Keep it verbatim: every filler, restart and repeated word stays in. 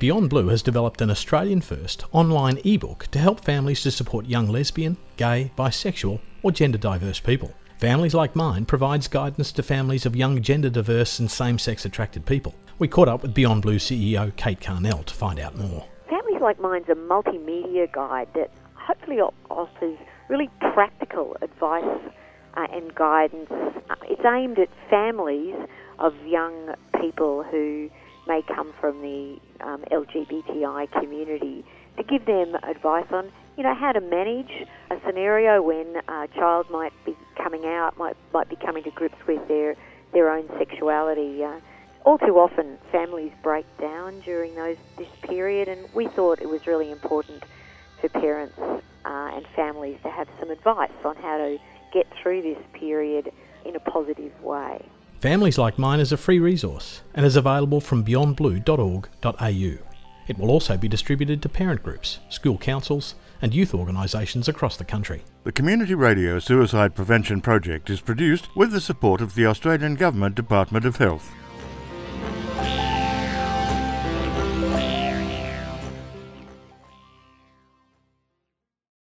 Beyond Blue has developed an Australian-first online ebook to help families to support young lesbian, gay, bisexual or gender-diverse people. Families Like Mine provides guidance to families of young gender-diverse and same-sex attracted people. We caught up with Beyond Blue C E O Kate Carnell to find out more. Families Like Mine's a multimedia guide that hopefully offers really practical advice uh, and guidance. Uh, it's aimed at families of young people who may come from the um, L G B T I community, to give them advice on, you know, how to manage a scenario when a child might be coming out, might might be coming to grips with their their own sexuality. Uh, all too often, families break down during those this period, and we thought it was really important for parents uh, and families to have some advice on how to get through this period in a positive way. Families Like Mine is a free resource and is available from beyond blue dot org dot a u. It will also be distributed to parent groups, school councils and youth organisations across the country. The Community Radio Suicide Prevention Project is produced with the support of the Australian Government Department of Health.